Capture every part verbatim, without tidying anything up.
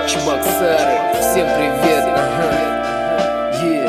Чебоксары, всем привет. Yeah,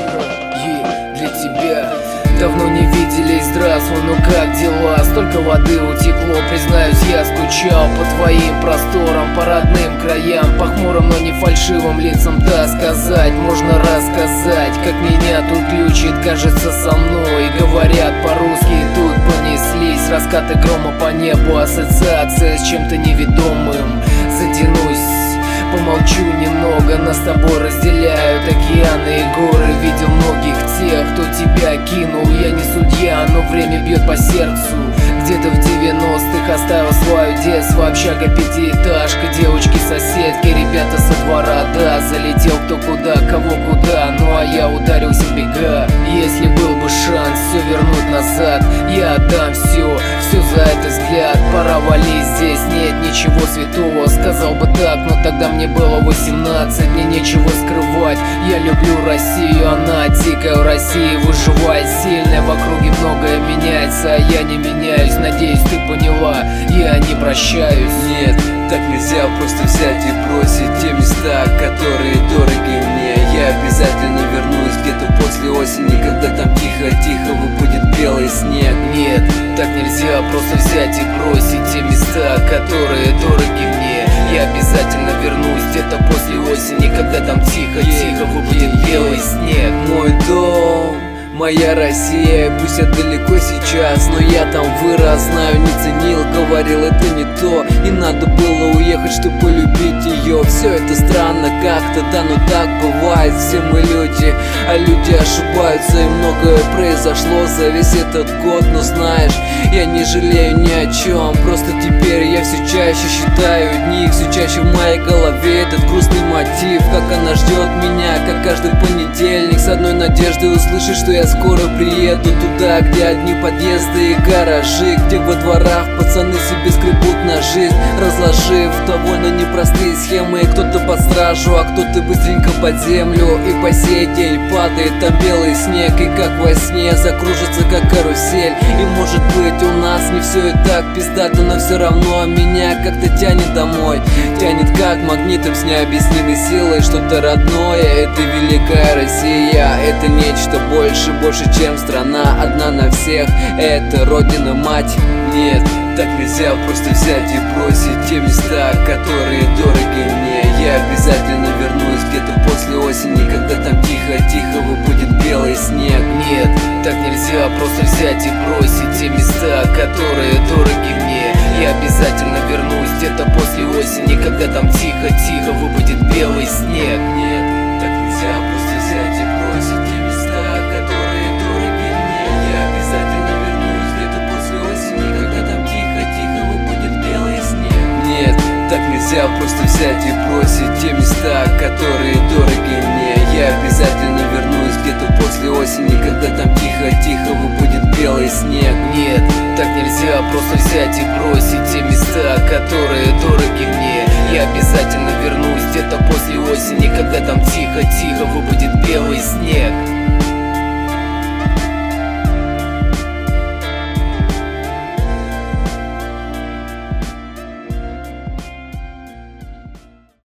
yeah, для тебя. Давно не виделись, здравствуй, ну как дела? Столько воды утекло, признаюсь, я скучал по твоим просторам, по родным краям, по хмурым, но не фальшивым лицам. Да, сказать, можно рассказать, как меня тут ключит, кажется, со мной. Говорят по-русски, тут понеслись раскаты грома по небу, ассоциация с чем-то неведомым. Затянусь, помолчу немного, нас с тобой разделяют океаны и горы. Видел многих тех, кто тебя кинул. Я не судья, но время бьет по сердцу. Где-то в девяностых оставил свое детство, общага, пятиэтажка, девочки-соседки, ребята со двора. Да, залетел кто куда, кого куда, ну а я ударился в бега. Если был бы шанс все вернуть назад, я отдам все, все за этот взгляд. Пора валить, здесь нет ничего святого, сказал бы так, но тогда мне было восемнадцать, мне нечего скрывать. Я люблю Россию, она дикая в России выживает, сильная, в округе многое меняется, а я не меняюсь. Надеюсь, ты поняла, я не прощаюсь. Нет, так нельзя просто взять и бросить те места, которые дороги мне. Я обязательно вернусь где-то после осени, когда там тихо-тихо выпадет белый снег. Нет, так нельзя просто взять и бросить те места, которые дороги мне. Я обязательно вернусь где-то после осени, когда там тихо-тихо выпадет белый снег. Мой дом, моя Россия, пусть я далеко сейчас, но я там вырос, знаю, не ценил, говорил, это не то. И надо было уехать, чтобы полюбить ее. Все это странно как-то, да, но так бывает. Все мы люди, а люди ошибаются, и многое произошло за весь этот год. Но знаешь, я не жалею ни о чем, просто теперь я все чаще считаю дни, все чаще в моей голове этот грустный мотив, как она ждет меня, как каждый понедельник, с одной надеждой услышать, что я скоро приеду туда, где одни подъезды и гаражи, где во дворах пацаны себе скребут на жизнь, разложив довольно непростые схемы. Кто-то под стражу, а кто-то быстренько под землю. И по сей день падает там белый снег, и как во сне закружится как карусель. И может быть у нас не все и так пиздато, но все равно меня как-то тянет домой. Тянет как магнитом с необъяснимой силой. Что-то родное, это великая Россия, это нечто больше, больше, чем страна одна на всех, это родина мать. Нет, так нельзя просто взять и бросить те места, которые дороги мне. Я обязательно вернусь где-то после осени, когда там тихо-тихо выпадет белый снег. Нет, так нельзя просто взять и бросить те места, которые дороги мне. Я обязательно вернусь где-то после осени, когда там тихо-тихо выпадет белый снег. Нет, так нельзя просто взять и бросить те места, которые дороги мне. Я обязательно вернусь где-то после осени, когда там тихо-тихо выпадет белый снег. Нет, так нельзя просто взять и бросить те места, которые дороги мне. Я обязательно вернусь где-то после осени, когда там тихо-тихо выпадет белый снег. Нет, так нельзя просто взять и бросить те места, которые дороги мне. Я обязательно вернусь где-то после осени, когда там тихо-тихо выпадет белый снег.